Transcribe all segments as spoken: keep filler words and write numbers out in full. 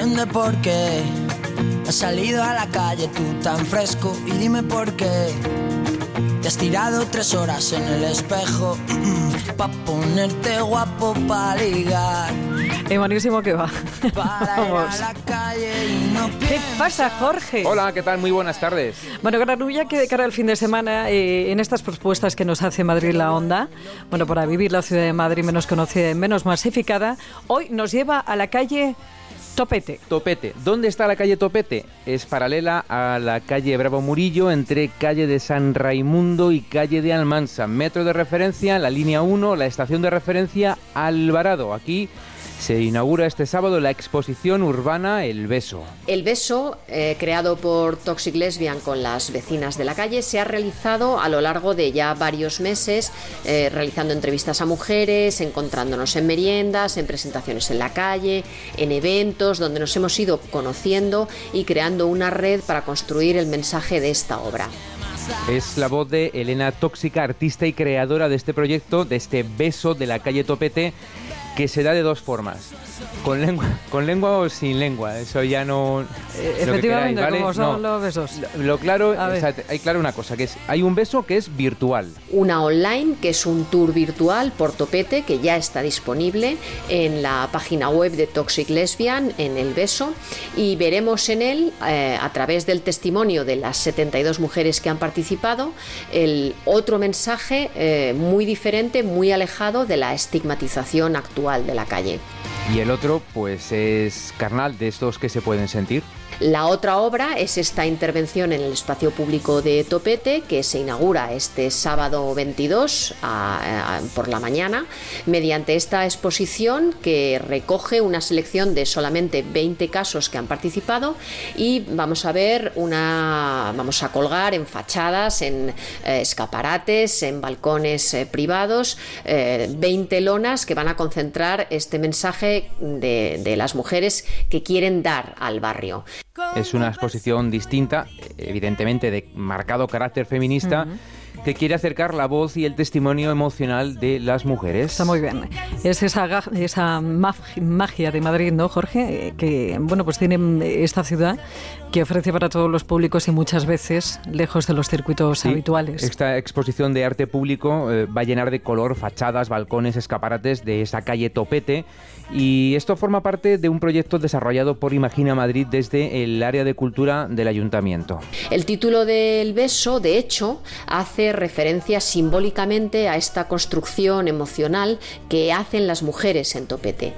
entiende por qué has salido a la calle tú tan fresco y dime por qué te has tirado tres horas en el espejo pa' ponerte guapo pa' ligar. Eh, buenísimo que va. Vamos. ¿Qué pasa, Jorge? Hola, ¿qué tal? Muy buenas tardes. Bueno, Granulla, que de cara al fin de semana, eh, en estas propuestas que nos hace Madrid La Onda, bueno, para vivir la ciudad de Madrid menos conocida y menos masificada, hoy nos lleva a la calle Topete. Topete. ¿Dónde está la calle Topete? Es paralela a la calle Bravo Murillo, entre calle de San Raimundo y calle de Almansa. Metro de referencia, la línea uno, la estación de referencia Alvarado. Aquí se inaugura este sábado la exposición urbana El Beso. El Beso, eh, creado por Toxic Lesbian con las vecinas de la calle, se ha realizado a lo largo de ya varios meses, eh, realizando entrevistas a mujeres, encontrándonos en meriendas, en presentaciones en la calle, en eventos, donde nos hemos ido conociendo y creando una red para construir el mensaje de esta obra. Es la voz de Elena Tóxica, artista y creadora de este proyecto, de este Beso de la calle Topete, que se da de dos formas, con lengua, con lengua o sin lengua, eso ya no... Eh, efectivamente, queráis, ¿vale? Como son no. los besos. Lo, lo claro, o sea, hay claro una cosa, que es hay un beso que es virtual. Una online, que es un tour virtual por Topete, que ya está disponible en la página web de Toxic Lesbian, en El Beso, y veremos en él, eh, a través del testimonio de las setenta y dos mujeres que han participado, el otro mensaje eh, muy diferente, muy alejado de la estigmatización actual de la calle. Y el otro, pues es carnal, de estos que se pueden sentir. La otra obra es esta intervención en el espacio público de Topete, que se inaugura este sábado veintidós a, a, por la mañana, mediante esta exposición que recoge una selección de solamente veinte casos que han participado, y vamos a ver una, vamos a colgar en fachadas, en eh, escaparates, en balcones eh, privados, eh, veinte lonas que van a concentrar este mensaje de, de las mujeres que quieren dar al barrio. Es una exposición distinta, evidentemente de marcado carácter feminista, uh-huh, que quiere acercar la voz y el testimonio emocional de las mujeres. Está muy bien. Es esa, esa magia de Madrid, ¿no, Jorge? Que, bueno, pues tiene esta ciudad que ofrece para todos los públicos y muchas veces lejos de los circuitos sí, habituales. Esta exposición de arte público eh, va a llenar de color fachadas, balcones, escaparates de esa calle Topete, y esto forma parte de un proyecto desarrollado por Imagina Madrid desde el área de cultura del ayuntamiento. El título del Beso, de hecho, hace referencia simbólicamente a esta construcción emocional que hacen las mujeres en Topete.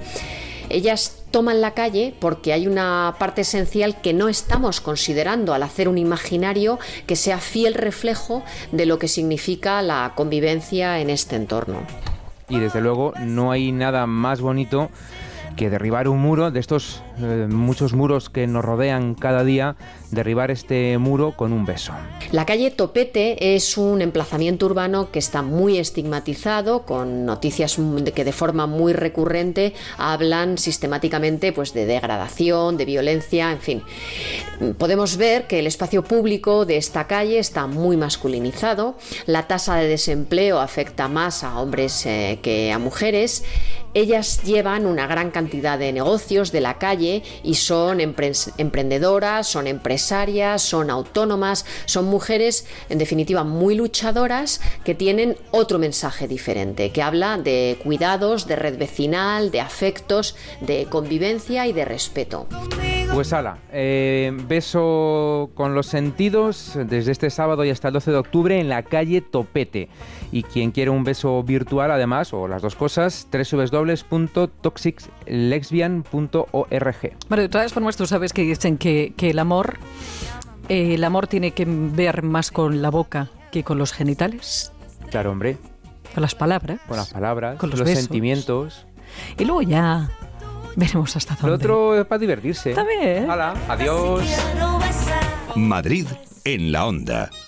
Ellas toman la calle porque hay una parte esencial que no estamos considerando al hacer un imaginario que sea fiel reflejo de lo que significa la convivencia en este entorno. Y desde luego no hay nada más bonito que derribar un muro, de estos eh, muchos muros que nos rodean cada día, derribar este muro con un beso. La calle Topete es un emplazamiento urbano que está muy estigmatizado, con noticias que de forma muy recurrente hablan sistemáticamente pues, de degradación, de violencia, en fin. Podemos ver que el espacio público de esta calle está muy masculinizado, la tasa de desempleo afecta más a hombres eh, que a mujeres. Ellas llevan una gran cantidad de negocios de la calle y son empre- emprendedoras, son empresarias, son autónomas, son mujeres, en definitiva, muy luchadoras que tienen otro mensaje diferente, que habla de cuidados, de red vecinal, de afectos, de convivencia y de respeto. Pues ala, eh, beso con los sentidos desde este sábado y hasta el doce de octubre en la calle Topete. Y quien quiere un beso virtual, además, o las dos cosas, doble u doble u doble u punto toxic lesbian punto org. Bueno, de todas formas, tú sabes que dicen que, que el amor, eh, el amor tiene que ver más con la boca que con los genitales. Claro, hombre. Con las palabras. Con las palabras, con los, los besos, sentimientos. Y luego ya veremos hasta dónde. Lo otro es para divertirse. Está bien. Hala, adiós. Madrid en la Onda.